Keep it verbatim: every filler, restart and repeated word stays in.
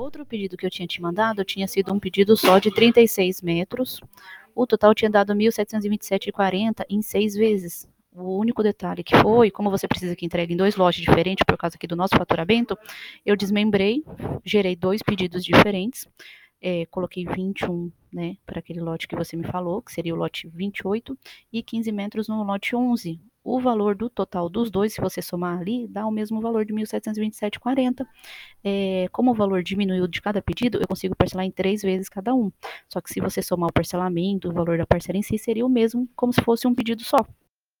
Outro pedido que eu tinha te mandado tinha sido um pedido só de trinta e seis metros. O total tinha dado mil setecentos e vinte e sete reais e quarenta centavos em seis vezes. O único detalhe que foi, como você precisa que entregue em dois lotes diferentes por causa aqui do nosso faturamento, eu desmembrei, gerei dois pedidos diferentes. É, coloquei vinte e um, né, para aquele lote que você me falou, que seria o lote vinte e oito, e quinze metros no lote onze. O valor do total dos dois, se você somar ali, dá o mesmo valor de mil setecentos e vinte e sete reais e quarenta centavos. É, como o valor diminuiu de cada pedido, eu consigo parcelar em três vezes cada um. Só que se você somar o parcelamento, o valor da parcela em si, seria o mesmo, como se fosse um pedido só.